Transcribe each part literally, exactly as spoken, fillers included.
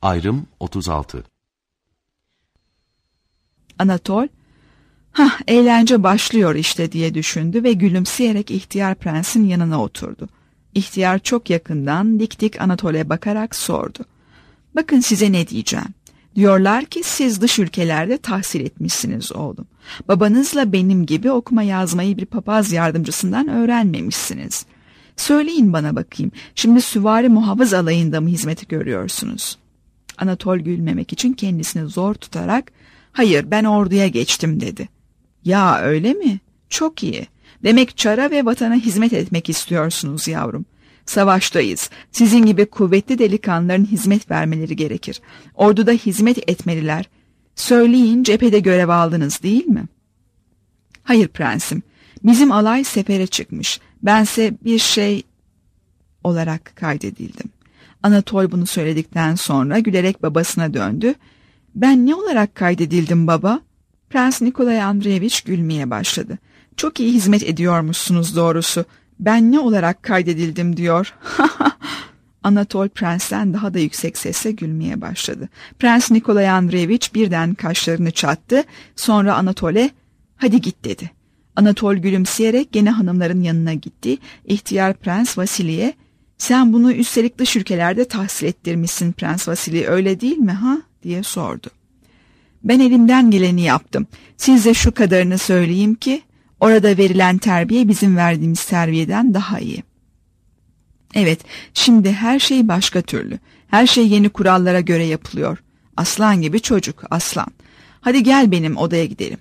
Ayrım otuz altı. Anatol, "Hah, eğlence başlıyor işte" diye düşündü ve gülümseyerek ihtiyar prensin yanına oturdu. İhtiyar çok yakından dik dik Anatol'e bakarak sordu. "Bakın size ne diyeceğim. Diyorlar ki siz dış ülkelerde tahsil etmişsiniz oğlum. Babanızla benim gibi okuma yazmayı bir papaz yardımcısından öğrenmemişsiniz. Söyleyin bana bakayım, şimdi süvari muhafız alayında mı hizmeti görüyorsunuz?" Anatol gülmemek için kendisini zor tutarak "Hayır, ben orduya geçtim" dedi. "Ya öyle mi? Çok iyi. Demek çara ve vatana hizmet etmek istiyorsunuz yavrum. Savaştayız. Sizin gibi kuvvetli delikanlıların hizmet vermeleri gerekir. Orduda hizmet etmeliler. Söyleyin, cephede görev aldınız değil mi?" "Hayır prensim. Bizim alay sefere çıkmış. Bense bir şey olarak kaydedildim." Anatol bunu söyledikten sonra gülerek babasına döndü. "Ben ne olarak kaydedildim baba?" Prens Nikolay Andreevich gülmeye başladı. "Çok iyi hizmet ediyormuşsunuz doğrusu. Ben ne olarak kaydedildim diyor." Anatol prensten daha da yüksek sesle gülmeye başladı. Prens Nikolay Andreevich birden kaşlarını çattı. Sonra Anatol'e "Hadi git" dedi. Anatol gülümseyerek gene hanımların yanına gitti. İhtiyar Prens Vasili'ye "Sen bunu üstelik dış ülkelerde tahsil ettirmişsin Prens Vasili, öyle değil mi ha?" diye sordu. "Ben elimden geleni yaptım. Size şu kadarını söyleyeyim ki orada verilen terbiye bizim verdiğimiz terbiyeden daha iyi." "Evet, şimdi her şey başka türlü. Her şey yeni kurallara göre yapılıyor. Aslan gibi çocuk, aslan. Hadi gel benim odaya gidelim."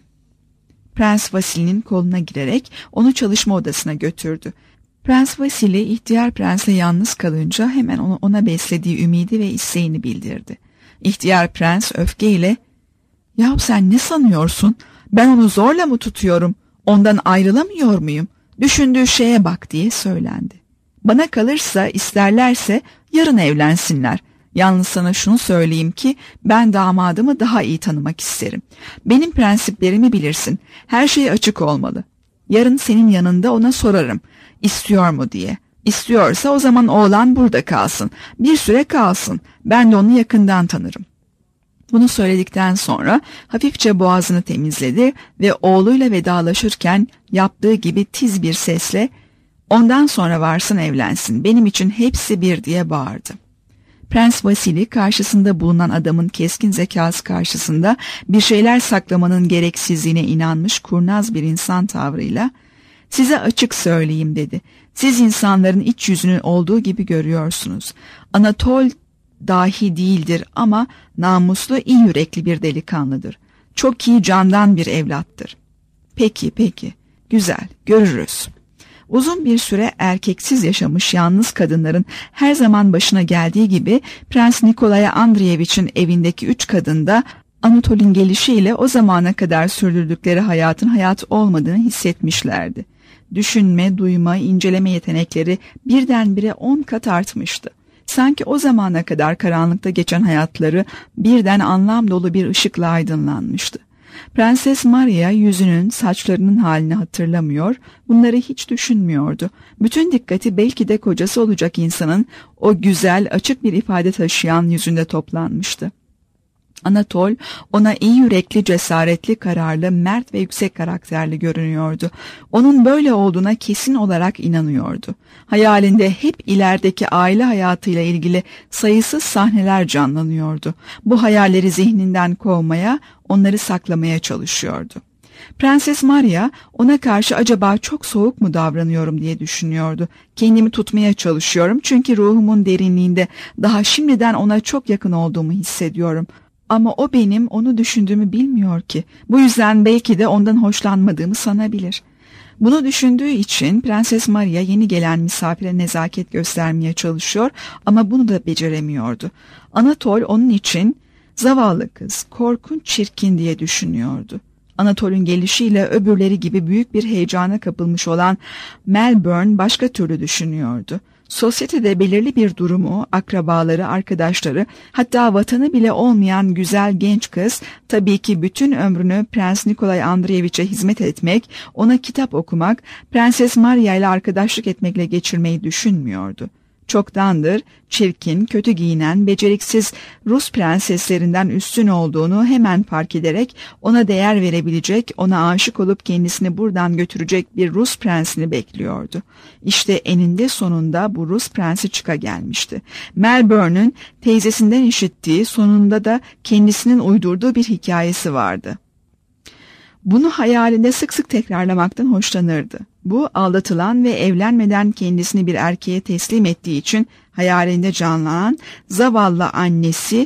Prens Vasili'nin koluna girerek onu çalışma odasına götürdü. Prens Vasili ihtiyar prensle yalnız kalınca hemen onu, ona beslediği ümidi ve isteğini bildirdi. İhtiyar prens öfkeyle "Yahu sen ne sanıyorsun? Ben onu zorla mı tutuyorum? Ondan ayrılamıyor muyum? Düşündüğü şeye bak" diye söylendi. "Bana kalırsa isterlerse yarın evlensinler. Yalnız sana şunu söyleyeyim ki ben damadımı daha iyi tanımak isterim. Benim prensiplerimi bilirsin. Her şey açık olmalı. Yarın senin yanında ona sorarım. İstiyor mu diye. İstiyorsa o zaman oğlan burada kalsın. Bir süre kalsın. Ben de onu yakından tanırım." Bunu söyledikten sonra hafifçe boğazını temizledi ve oğluyla vedalaşırken yaptığı gibi tiz bir sesle "Ondan sonra varsın evlensin. Benim için hepsi bir" diye bağırdı. Prens Vasili karşısında bulunan adamın keskin zekası karşısında bir şeyler saklamanın gereksizliğine inanmış kurnaz bir insan tavrıyla "Size açık söyleyeyim" dedi. "Siz insanların iç yüzünü olduğu gibi görüyorsunuz. Anatol dahi değildir ama namuslu, iyi yürekli bir delikanlıdır. Çok iyi candan bir evlattır." "Peki, peki. Güzel, görürüz." Uzun bir süre erkeksiz yaşamış yalnız kadınların her zaman başına geldiği gibi Prens Nikolay Andreevich'in evindeki üç kadın da Anatol'ün gelişiyle o zamana kadar sürdürdükleri hayatın hayat olmadığını hissetmişlerdi. Düşünme, duyma, inceleme yetenekleri birdenbire on kat artmıştı. Sanki o zamana kadar karanlıkta geçen hayatları birden anlam dolu bir ışıkla aydınlanmıştı. Prenses Maria yüzünün, saçlarının halini hatırlamıyor, bunları hiç düşünmüyordu. Bütün dikkati belki de kocası olacak insanın o güzel, açık bir ifade taşıyan yüzünde toplanmıştı. Anatol ona iyi yürekli, cesaretli, kararlı, mert ve yüksek karakterli görünüyordu. Onun böyle olduğuna kesin olarak inanıyordu. Hayalinde hep ilerideki aile hayatıyla ilgili sayısız sahneler canlanıyordu. Bu hayalleri zihninden kovmaya, onları saklamaya çalışıyordu. Prenses Maria ona karşı acaba çok soğuk mu davranıyorum diye düşünüyordu. Kendimi tutmaya çalışıyorum çünkü ruhumun derinliğinde daha şimdiden ona çok yakın olduğumu hissediyorum. Ama o benim onu düşündüğümü bilmiyor ki. Bu yüzden belki de ondan hoşlanmadığımı sanabilir. Bunu düşündüğü için Prenses Maria yeni gelen misafire nezaket göstermeye çalışıyor ama bunu da beceremiyordu. Anatol onun için zavallı kız, korkunç çirkin diye düşünüyordu. Anatol'ün gelişiyle öbürleri gibi büyük bir heyecana kapılmış olan Melbourne başka türlü düşünüyordu. Sosyetede belirli bir durumu, akrabaları, arkadaşları, hatta vatanı bile olmayan güzel genç kız, tabii ki bütün ömrünü Prens Nikolay Andreevich'e hizmet etmek, ona kitap okumak, Prenses Maria ile arkadaşlık etmekle geçirmeyi düşünmüyordu. çoktandır çirkin, kötü giyinen, beceriksiz Rus prenseslerinden üstün olduğunu hemen fark ederek ona değer verebilecek, ona aşık olup kendisini buradan götürecek bir Rus prensini bekliyordu. İşte eninde sonunda bu Rus prensi çıka gelmişti. Melbourne'ün teyzesinden işittiği, sonunda da kendisinin uydurduğu bir hikayesi vardı. Bunu hayalinde sık sık tekrarlamaktan hoşlanırdı. Bu, aldatılan ve evlenmeden kendisini bir erkeğe teslim ettiği için hayalinde canlanan zavallı annesi,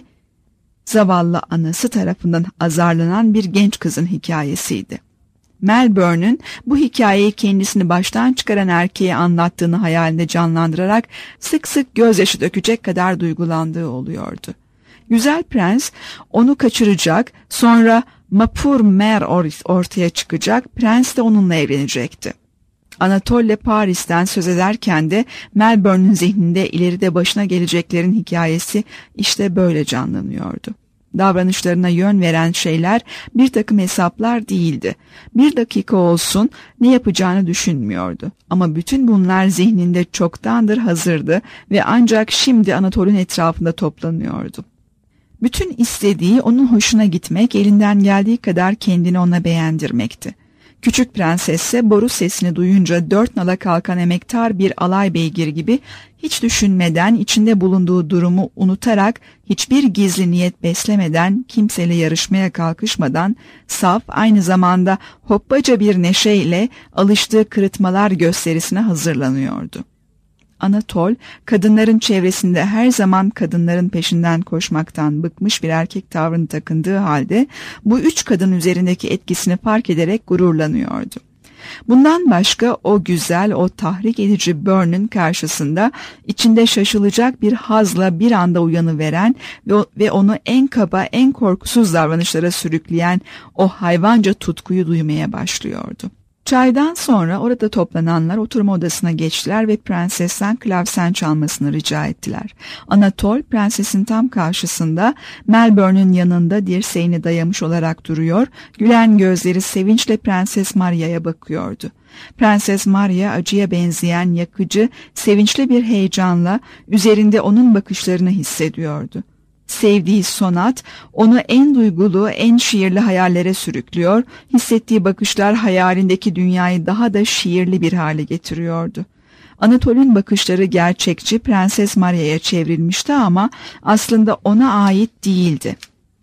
zavallı anası tarafından azarlanan bir genç kızın hikayesiydi. Melbourne'ün bu hikayeyi kendisini baştan çıkaran erkeğe anlattığını hayalinde canlandırarak sık sık gözyaşı dökecek kadar duygulandığı oluyordu. Güzel prens onu kaçıracak, sonra Mapur Mer ortaya çıkacak, prens de onunla evlenecekti. Anatole Paris'ten söz ederken de Melbourne'ün zihninde ileride başına geleceklerin hikayesi işte böyle canlanıyordu. Davranışlarına yön veren şeyler bir takım hesaplar değildi. Bir dakika olsun ne yapacağını düşünmüyordu. Ama bütün bunlar zihninde çoktandır hazırdı ve ancak şimdi Anatole'ün etrafında toplanıyordu. Bütün istediği onun hoşuna gitmek, elinden geldiği kadar kendini ona beğendirmekti. Küçük prensesse boru sesini duyunca dört nala kalkan emektar bir alay beygir gibi hiç düşünmeden, içinde bulunduğu durumu unutarak, hiçbir gizli niyet beslemeden, kimseyle yarışmaya kalkışmadan, saf, aynı zamanda hoppaca bir neşeyle alıştığı kırıtmalar gösterisine hazırlanıyordu. Anatol, kadınların çevresinde her zaman kadınların peşinden koşmaktan bıkmış bir erkek tavrını takındığı halde bu üç kadın üzerindeki etkisini fark ederek gururlanıyordu. Bundan başka o güzel, o tahrik edici Burne'ün karşısında içinde şaşılacak bir hazla bir anda uyanıveren ve, ve onu en kaba, en korkusuz davranışlara sürükleyen o hayvanca tutkuyu duymaya başlıyordu. Çaydan sonra orada toplananlar oturma odasına geçtiler ve prensesten klavsen çalmasını rica ettiler. Anatol, prensesin tam karşısında Melbourne'ün yanında dirseğini dayamış olarak duruyor, gülen gözleri sevinçle Prenses Maria'ya bakıyordu. Prenses Maria acıya benzeyen yakıcı, sevinçli bir heyecanla üzerinde onun bakışlarını hissediyordu. Sevdiği sonat onu en duygulu, en şiirli hayallere sürüklüyor, hissettiği bakışlar hayalindeki dünyayı daha da şiirli bir hale getiriyordu. Anatol'ün bakışları gerçekçi Prenses Maria'ya çevrilmişti ama aslında ona ait değildi.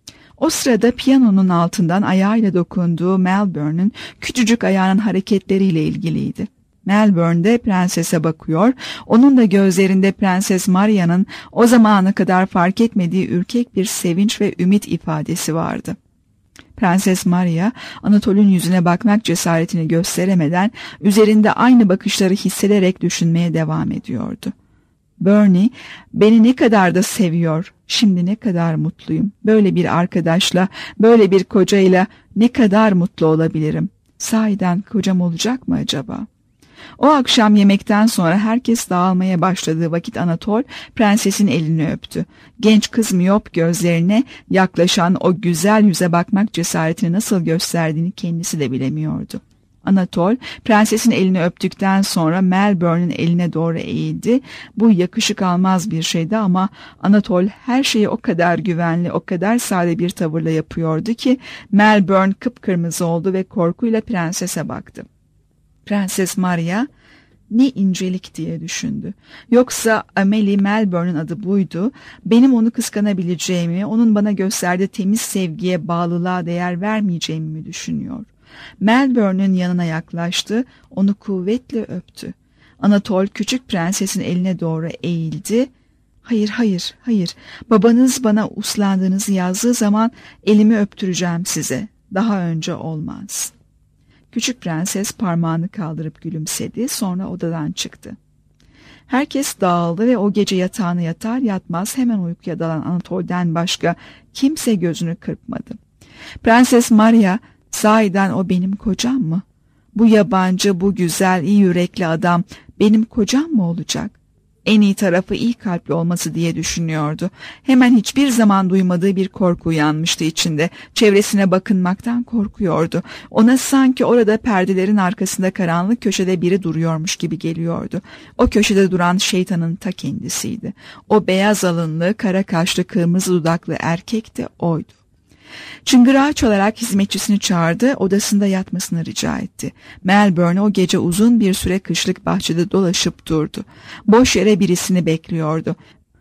O sırada piyanonun altından ayağıyla dokunduğu Melbourne'ün küçücük ayağının hareketleriyle ilgiliydi. Melbourne de prensese bakıyor, onun da gözlerinde Prenses Maria'nın o zamana kadar fark etmediği ürkek bir sevinç ve ümit ifadesi vardı. Prenses Maria, Anatol'ün yüzüne bakmak cesaretini gösteremeden üzerinde aynı bakışları hissederek düşünmeye devam ediyordu. Bernie, beni ne kadar da seviyor, şimdi ne kadar mutluyum, böyle bir arkadaşla, böyle bir kocayla ne kadar mutlu olabilirim, sahiden kocam olacak mı acaba? O akşam yemekten sonra herkes dağılmaya başladığı vakit Anatol prensesin elini öptü. Genç kız miyop gözlerine yaklaşan o güzel yüze bakmak cesaretini nasıl gösterdiğini kendisi de bilemiyordu. Anatol prensesin elini öptükten sonra Melbourne'ün eline doğru eğildi. Bu yakışık almaz bir şeydi ama Anatol her şeyi o kadar güvenli, o kadar sade bir tavırla yapıyordu ki Melbourne kıpkırmızı oldu ve korkuyla prensese baktı. Prenses Maria ne incelik diye düşündü. Yoksa Amélie Melbourne'ün adı buydu. Benim onu kıskanabileceğimi, onun bana gösterdiği temiz sevgiye, bağlılığa değer vermeyeceğimi mi düşünüyor? Melbourne'ün yanına yaklaştı, onu kuvvetle öptü. Anatol küçük prensesin eline doğru eğildi. Hayır, hayır, hayır. Babanız bana uslandığınızı yazdığı zaman elimi öptüreceğim size. Daha önce olmaz. Küçük prenses parmağını kaldırıp gülümsedi, sonra odadan çıktı. Herkes dağıldı ve o gece yatağına yatar yatmaz hemen uykuya dalan Anatol'den başka kimse gözünü kırpmadı. Prenses Maria, sahiden o benim kocam mı? Bu yabancı, bu güzel, iyi yürekli adam benim kocam mı olacak? En iyi tarafı iyi kalpli olması diye düşünüyordu. Hemen hiçbir zaman duymadığı bir korku uyanmıştı içinde. Çevresine bakınmaktan korkuyordu. Ona sanki orada perdelerin arkasında karanlık köşede biri duruyormuş gibi geliyordu. O köşede duran şeytanın ta kendisiydi. O beyaz alınlı, kara kaşlı, kırmızı dudaklı erkek de oydu. Çıngırağı çalarak hizmetçisini çağırdı, odasında yatmasını rica etti. Melbourne o gece uzun bir süre kışlık bahçede dolaşıp durdu. Boş yere birisini bekliyordu.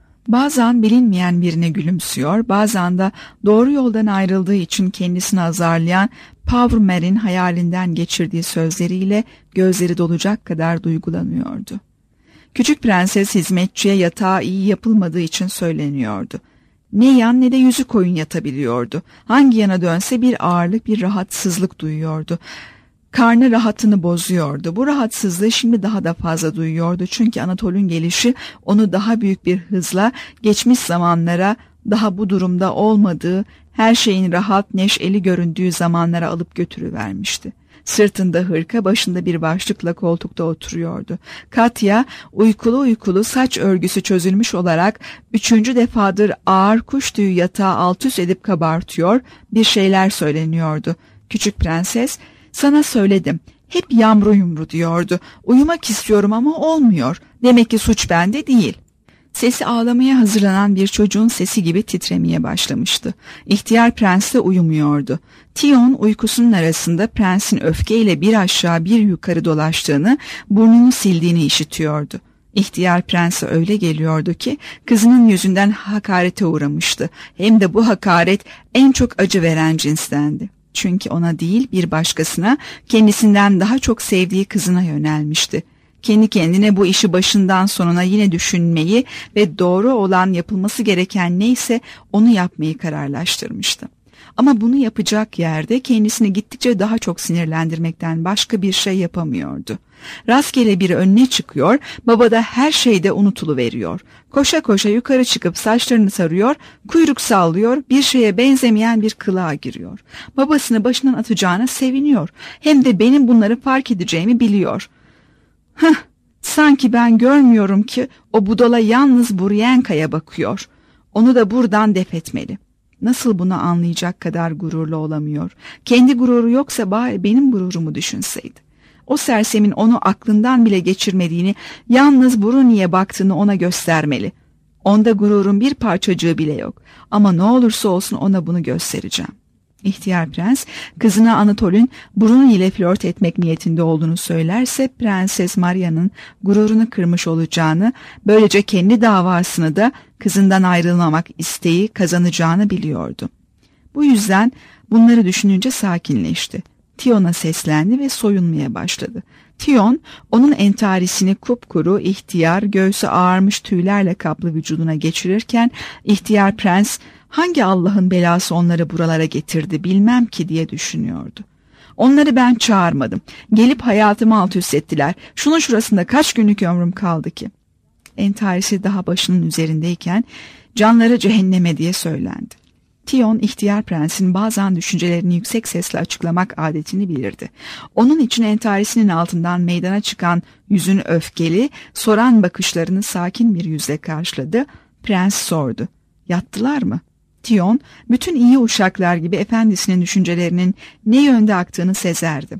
Bazen bilinmeyen birine gülümsüyor, bazen de doğru yoldan ayrıldığı için kendisini azarlayan Powmer'in hayalinden geçirdiği sözleriyle gözleri dolacak kadar duygulanıyordu. Küçük prenses hizmetçiye yatağı iyi yapılmadığı için söyleniyordu. Ne yan ne de yüzü koyun yatabiliyordu. Hangi yana dönse bir ağırlık, bir rahatsızlık duyuyordu. Karnı rahatını bozuyordu. Bu rahatsızlığı şimdi daha da fazla duyuyordu. Çünkü Anatol'ün gelişi onu daha büyük bir hızla geçmiş zamanlara, daha bu durumda olmadığı, her şeyin rahat, neşeli göründüğü zamanlara alıp götürüvermişti. Sırtında hırka, başında bir başlıkla koltukta oturuyordu. Katya uykulu uykulu saç örgüsü çözülmüş olarak üçüncü defadır ağır kuş tüyü yatağı alt üst edip kabartıyor, bir şeyler söyleniyordu. Küçük prenses, "Sana söyledim, hep yamru yumru" diyordu. "Uyumak istiyorum ama olmuyor. Demek ki suç bende değil." Sesi ağlamaya hazırlanan bir çocuğun sesi gibi titremeye başlamıştı. İhtiyar prens de uyumuyordu. Tion uykusunun arasında prensin öfkeyle bir aşağı bir yukarı dolaştığını, burnunu sildiğini işitiyordu. İhtiyar prense öyle geliyordu ki kızının yüzünden hakarete uğramıştı. Hem de bu hakaret en çok acı veren cinstendi. Çünkü ona değil bir başkasına, kendisinden daha çok sevdiği kızına yönelmişti. Kendi kendine bu işi başından sonuna yine düşünmeyi ve doğru olan, yapılması gereken neyse onu yapmayı kararlaştırmıştı. Ama bunu yapacak yerde kendisini gittikçe daha çok sinirlendirmekten başka bir şey yapamıyordu. Rastgele biri önüne çıkıyor, babada her şeyde unutuluveriyor. Koşa koşa yukarı çıkıp saçlarını sarıyor, kuyruk sallıyor, bir şeye benzemeyen bir kılığa giriyor. Babasını başından atacağına seviniyor. Hem de benim bunları fark edeceğimi biliyor. Hıh, sanki ben görmüyorum ki o budala yalnız Buryenka'ya bakıyor. Onu da buradan def etmeli. Nasıl bunu anlayacak kadar gururlu olamıyor? Kendi gururu yoksa bari benim gururumu düşünseydi. O sersemin onu aklından bile geçirmediğini, yalnız Bruni'ye baktığını ona göstermeli. Onda gururun bir parçacığı bile yok. Ama ne olursa olsun ona bunu göstereceğim. İhtiyar prens, kızına Anatol'ün Bruni ile flört etmek niyetinde olduğunu söylerse, Prenses Maria'nın gururunu kırmış olacağını, böylece kendi davasını da kızından ayrılmamak isteği kazanacağını biliyordu. Bu yüzden bunları düşününce sakinleşti. Tion'a seslendi ve soyunmaya başladı. Tion, onun entarisini kupkuru, ihtiyar, göğsü ağarmış tüylerle kaplı vücuduna geçirirken, ihtiyar prens, hangi Allah'ın belası onları buralara getirdi bilmem ki diye düşünüyordu. Onları ben çağırmadım. Gelip hayatımı alt üst ettiler. Şunun şurasında kaç günlük ömrüm kaldı ki? Entarisi daha başının üzerindeyken canları cehenneme diye söylendi. Tion, ihtiyar prensin bazen düşüncelerini yüksek sesle açıklamak adetini bilirdi. Onun için entarisinin altından meydana çıkan yüzün öfkeli, soran bakışlarını sakin bir yüzle karşıladı. Prens sordu. Yattılar mı? Tion, bütün iyi uşaklar gibi efendisinin düşüncelerinin ne yönde aktığını sezerdi.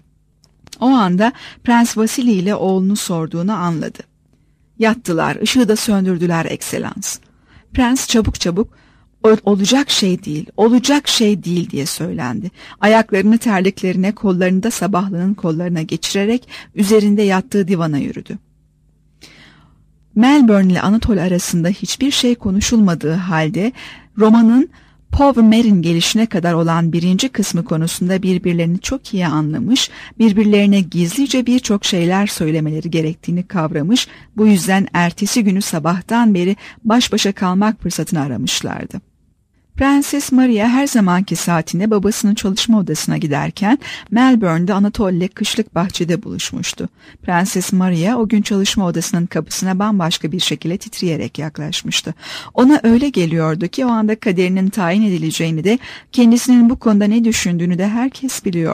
O anda Prens Vasili ile oğlunu sorduğunu anladı. Yattılar, ışığı da söndürdüler ekselans. Prens çabuk çabuk, olacak şey değil, olacak şey değil diye söylendi. Ayaklarını terliklerine, kollarını da sabahlığın kollarına geçirerek üzerinde yattığı divana yürüdü. Melbourne ile Anatol arasında hiçbir şey konuşulmadığı halde romanın Powmer'in gelişine kadar olan birinci kısmı konusunda birbirlerini çok iyi anlamış, birbirlerine gizlice birçok şeyler söylemeleri gerektiğini kavramış, bu yüzden ertesi günü sabahtan beri baş başa kalmak fırsatını aramışlardı. Prenses Maria her zamanki saatinde babasının çalışma odasına giderken Melbourne'de Anatol ile kışlık bahçede buluşmuştu. Prenses Maria o gün çalışma odasının kapısına bambaşka bir şekilde titreyerek yaklaşmıştı. Ona öyle geliyordu ki o anda kaderinin tayin edileceğini de kendisinin bu konuda ne düşündüğünü de herkes biliyordu.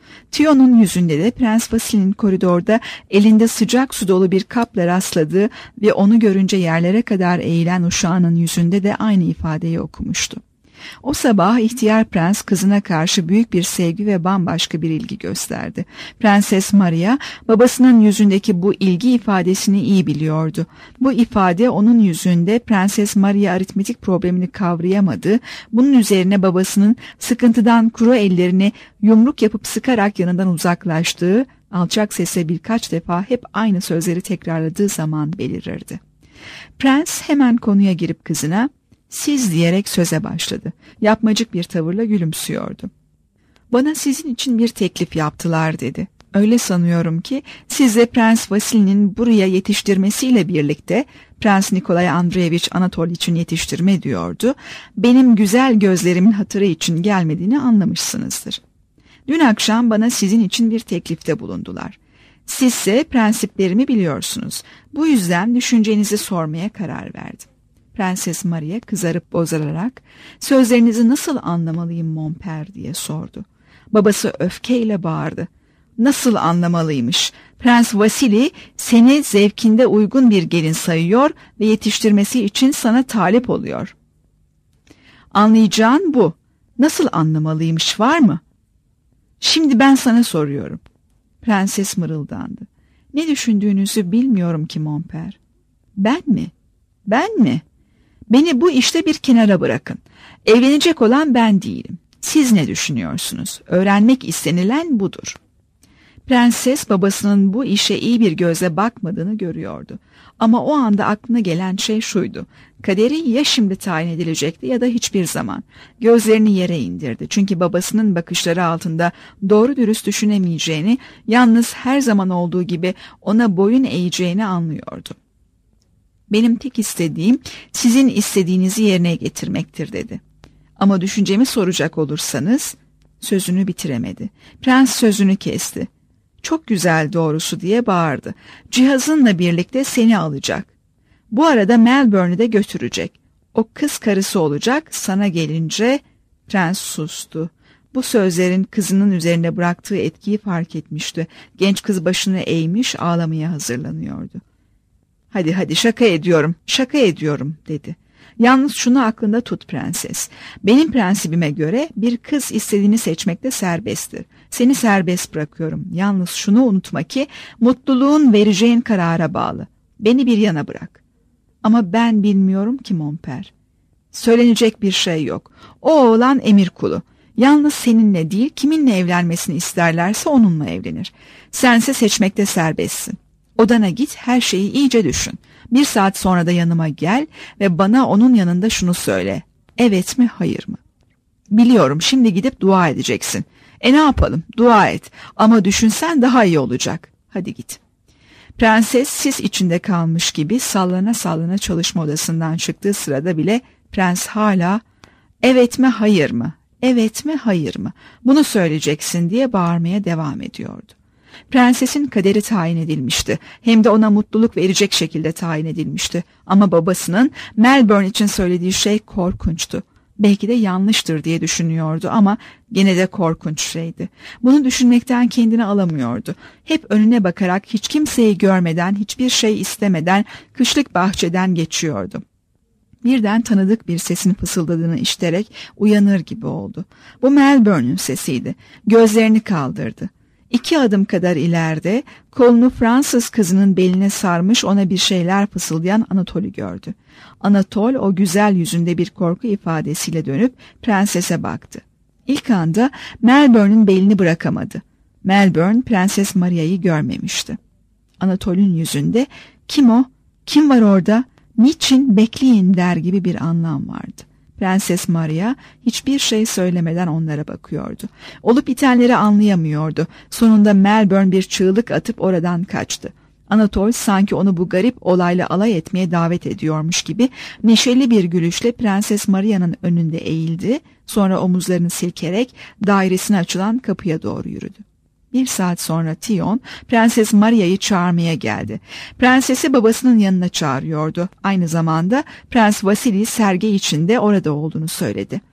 Tion'un yüzünde de Prens Vasili'nin koridorda elinde sıcak su dolu bir kapla rastladığı ve onu görünce yerlere kadar eğilen uşağının yüzünde de aynı ifadeyi okumuştu. O sabah ihtiyar prens kızına karşı büyük bir sevgi ve bambaşka bir ilgi gösterdi. Prenses Maria babasının yüzündeki bu ilgi ifadesini iyi biliyordu. Bu ifade onun yüzünde Prenses Maria aritmetik problemini kavrayamadı. Bunun üzerine babasının sıkıntıdan kuru ellerini yumruk yapıp sıkarak yanından uzaklaştığı, alçak sesle birkaç defa hep aynı sözleri tekrarladığı zaman belirirdi. Prens hemen konuya girip kızına "Siz" diyerek söze başladı. Yapmacık bir tavırla gülümsüyordu. "Bana sizin için bir teklif yaptılar" dedi. "Öyle sanıyorum ki siz de Prens Vasili'nin buraya yetiştirmesiyle birlikte Prens Nikolay Andreevich Anatol için yetiştirme diyordu. Benim güzel gözlerimin hatırı için gelmediğini anlamışsınızdır. Dün akşam bana sizin için bir teklifte bulundular. Sizse prensiplerimi biliyorsunuz. Bu yüzden düşüncenizi sormaya karar verdim." Prenses Maria kızarıp bozararak "Sözlerinizi nasıl anlamalıyım Monper?" diye sordu. Babası öfkeyle bağırdı. "Nasıl anlamalıymış? Prens Vasili seni zevkinde uygun bir gelin sayıyor ve yetiştirmesi için sana talip oluyor. Anlayacağın bu. Nasıl anlamalıymış, var mı? Şimdi ben sana soruyorum." Prenses mırıldandı. "Ne düşündüğünüzü bilmiyorum ki Monper." "Ben mi? Ben mi? Beni bu işte bir kenara bırakın. Evlenecek olan ben değilim. Siz ne düşünüyorsunuz? Öğrenmek istenilen budur." Prenses babasının bu işe iyi bir gözle bakmadığını görüyordu. Ama o anda aklına gelen şey şuydu: kaderi ya şimdi tayin edilecekti ya da hiçbir zaman. Gözlerini yere indirdi. Çünkü babasının bakışları altında doğru dürüst düşünemeyeceğini, yalnız her zaman olduğu gibi ona boyun eğeceğini anlıyordu. "Benim tek istediğim sizin istediğinizi yerine getirmektir" dedi. "Ama düşüncemi soracak olursanız..." Sözünü bitiremedi. Prens sözünü kesti. "Çok güzel doğrusu" diye bağırdı. "Cihazınla birlikte seni alacak. Bu arada Melbourne'ü de götürecek. O kız karısı olacak. Sana gelince..." Prens sustu. Bu sözlerin kızının üzerine bıraktığı etkiyi fark etmişti. Genç kız başını eğmiş, ağlamaya hazırlanıyordu. "Hadi hadi, şaka ediyorum, şaka ediyorum" dedi. "Yalnız şunu aklında tut prenses. Benim prensibime göre bir kız istediğini seçmekte serbesttir. Seni serbest bırakıyorum. Yalnız şunu unutma ki mutluluğun vereceğin karara bağlı. Beni bir yana bırak." "Ama ben bilmiyorum ki Monper." "Söylenecek bir şey yok. O oğlan emir kulu. Yalnız seninle değil, kiminle evlenmesini isterlerse onunla evlenir. Sense seçmekte serbestsin. Odana git, her şeyi iyice düşün. Bir saat sonra da yanıma gel ve bana onun yanında şunu söyle. Evet mi, hayır mı?" "Biliyorum, şimdi gidip dua edeceksin." "E ne yapalım, dua et. Ama düşünsen daha iyi olacak. Hadi git." Prenses sis içinde kalmış gibi sallana sallana çalışma odasından çıktığı sırada bile prens hala "Evet mi, hayır mı? Evet mi, hayır mı? Bunu söyleyeceksin" diye bağırmaya devam ediyordu. Prensesin kaderi tayin edilmişti. Hem de ona mutluluk verecek şekilde tayin edilmişti. Ama babasının Melbourne için söylediği şey korkunçtu. Belki de yanlıştır diye düşünüyordu ama gene de korkunç şeydi. Bunu düşünmekten kendini alamıyordu. Hep önüne bakarak, hiç kimseyi görmeden, hiçbir şey istemeden kışlık bahçeden geçiyordu. Birden tanıdık bir sesin fısıldadığını işiterek uyanır gibi oldu. Bu Melbourne'ün sesiydi. Gözlerini kaldırdı. İki adım kadar ileride kolunu Fransız kızının beline sarmış, ona bir şeyler fısıldayan Anatol'ü gördü. Anatol o güzel yüzünde bir korku ifadesiyle dönüp prensese baktı. İlk anda Melbourne'ün belini bırakamadı. Melbourne Prenses Maria'yı görmemişti. Anatol'ün yüzünde "Kim o? Kim var orada? Niçin? Bekleyin" der gibi bir anlam vardı. Prenses Maria hiçbir şey söylemeden onlara bakıyordu. Olup bitenleri anlayamıyordu. Sonunda Melbourne bir çığlık atıp oradan kaçtı. Anatol sanki onu bu garip olayla alay etmeye davet ediyormuş gibi neşeli bir gülüşle Prenses Maria'nın önünde eğildi. Sonra omuzlarını silkerek dairesine açılan kapıya doğru yürüdü. Bir saat sonra Tion, Prenses Maria'yı çağırmaya geldi. Prensesi babasının yanına çağırıyordu. Aynı zamanda Prens Vasili sergi içinde orada olduğunu söyledi.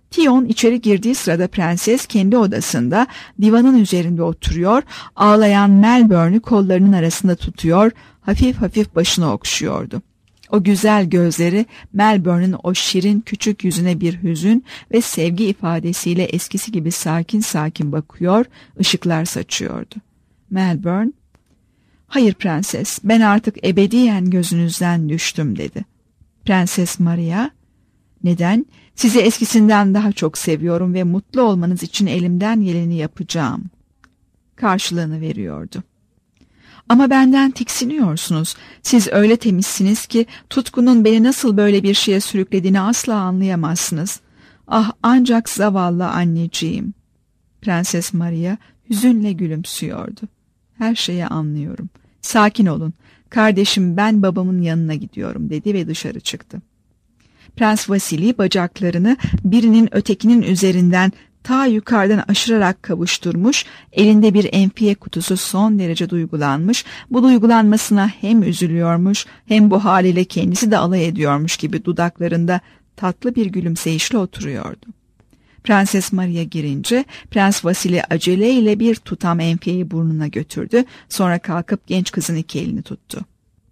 Tion içeri girdiği sırada prenses kendi odasında divanın üzerinde oturuyor, ağlayan Melbourne'ü kollarının arasında tutuyor, hafif hafif başını okşuyordu. O güzel gözleri Melbourne'ün o şirin küçük yüzüne bir hüzün ve sevgi ifadesiyle eskisi gibi sakin sakin bakıyor, ışıklar saçıyordu. Melbourne, "Hayır prenses, ben artık ebediyen gözünüzden düştüm," dedi. Prenses Maria, "Neden? Sizi eskisinden daha çok seviyorum ve mutlu olmanız için elimden geleni yapacağım," karşılığını veriyordu. "Ama benden tiksiniyorsunuz. Siz öyle temizsiniz ki tutkunun beni nasıl böyle bir şeye sürüklediğini asla anlayamazsınız. Ah, ancak zavallı anneciğim." Prenses Maria hüzünle gülümsüyordu. "Her şeyi anlıyorum. Sakin olun. Kardeşim, ben babamın yanına gidiyorum," dedi ve dışarı çıktı. Prens Vasili bacaklarını birinin ötekinin üzerinden ta yukarıdan aşırarak kavuşturmuş, elinde bir enfiye kutusu son derece duygulanmış, bu duygulanmasına hem üzülüyormuş hem bu haliyle kendisi de alay ediyormuş gibi dudaklarında tatlı bir gülümseyişle oturuyordu. Prenses Maria girince Prens Vasili aceleyle bir tutam enfiyeyi burnuna götürdü, sonra kalkıp genç kızın iki elini tuttu.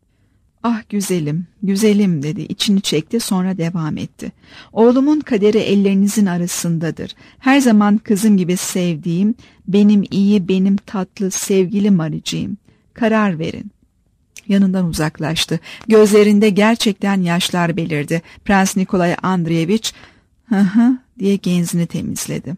"Ah güzelim, güzelim," dedi, içini çekti, sonra devam etti. "Oğlumun kaderi ellerinizin arasındadır. Her zaman kızım gibi sevdiğim, benim iyi, benim tatlı, sevgili Mariciğim. Karar verin." Yanından uzaklaştı. Gözlerinde gerçekten yaşlar belirdi. Prens Nikolay Andreevich, "Hı hı," diye genzini temizledi.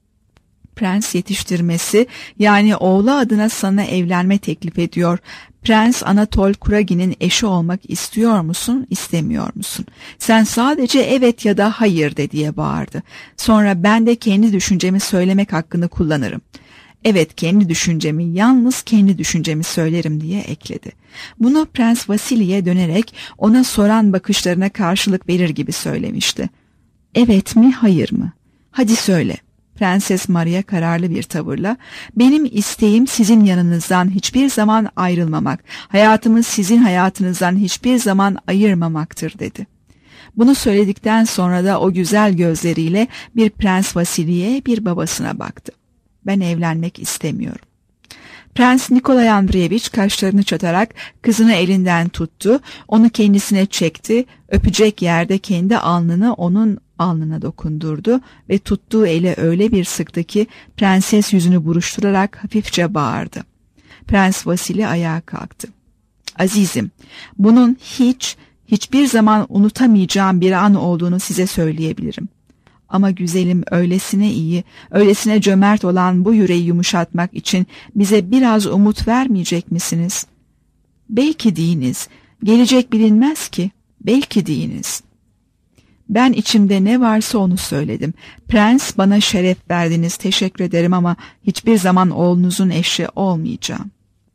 "Prens yetiştirmesi, yani oğlu adına sana evlenme teklif ediyor. Prens Anatol Kuragin'in eşi olmak istiyor musun, istemiyor musun? Sen sadece evet ya da hayır de," diye bağırdı. "Sonra ben de kendi düşüncemi söylemek hakkını kullanırım. Evet, kendi düşüncemi, yalnız kendi düşüncemi söylerim," diye ekledi. Bunu Prens Vasili'ye dönerek ona soran bakışlarına karşılık verir gibi söylemişti. "Evet mi, hayır mı? Hadi söyle." Prenses Maria kararlı bir tavırla, "Benim isteğim sizin yanınızdan hiçbir zaman ayrılmamak, hayatımı sizin hayatınızdan hiçbir zaman ayırmamaktır," dedi. Bunu söyledikten sonra da o güzel gözleriyle bir Prens Vasili'ye, bir babasına baktı. "Ben evlenmek istemiyorum." Prens Nikolay Andreevich kaşlarını çatarak kızını elinden tuttu, onu kendisine çekti, öpecek yerde kendi alnını onun alnına dokundurdu ve tuttuğu ele öyle bir sıktı ki prenses yüzünü buruşturarak hafifçe bağırdı. Prens Vasili ayağa kalktı. "Azizim, bunun hiç, hiçbir zaman unutamayacağım bir an olduğunu size söyleyebilirim. Ama güzelim, öylesine iyi, öylesine cömert olan bu yüreği yumuşatmak için bize biraz umut vermeyecek misiniz?" "Belki deyiniz, gelecek bilinmez ki, belki deyiniz." "Ben içimde ne varsa onu söyledim. Prens, bana şeref verdiniz, teşekkür ederim ama hiçbir zaman oğlunuzun eşi olmayacağım."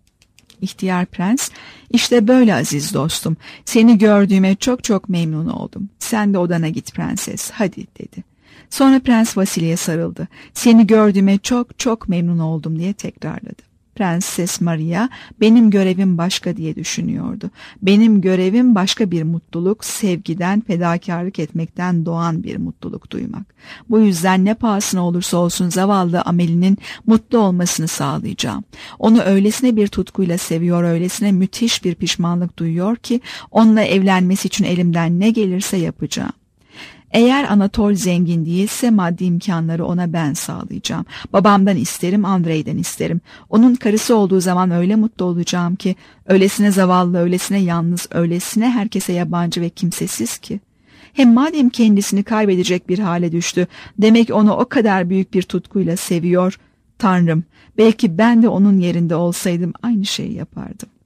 İhtiyar prens, "İşte böyle aziz dostum, seni gördüğüme çok çok memnun oldum. Sen de odana git prenses, hadi," dedi. Sonra Prens Vasili'ye sarıldı. "Seni gördüğüme çok çok memnun oldum," diye tekrarladı. Prenses Maria, "Benim görevim başka," diye düşünüyordu. "Benim görevim başka bir mutluluk, sevgiden, fedakarlık etmekten doğan bir mutluluk duymak. Bu yüzden ne pahasına olursa olsun zavallı Amelie'nin mutlu olmasını sağlayacağım. Onu öylesine bir tutkuyla seviyor, öylesine müthiş bir pişmanlık duyuyor ki onunla evlenmesi için elimden ne gelirse yapacağım. Eğer Anatol zengin değilse maddi imkanları ona ben sağlayacağım. Babamdan isterim, Andrei'den isterim. Onun karısı olduğu zaman öyle mutlu olacağım ki, öylesine zavallı, öylesine yalnız, öylesine herkese yabancı ve kimsesiz ki. Hem madem kendisini kaybedecek bir hale düştü, demek onu o kadar büyük bir tutkuyla seviyor. Tanrım, belki ben de onun yerinde olsaydım aynı şeyi yapardım."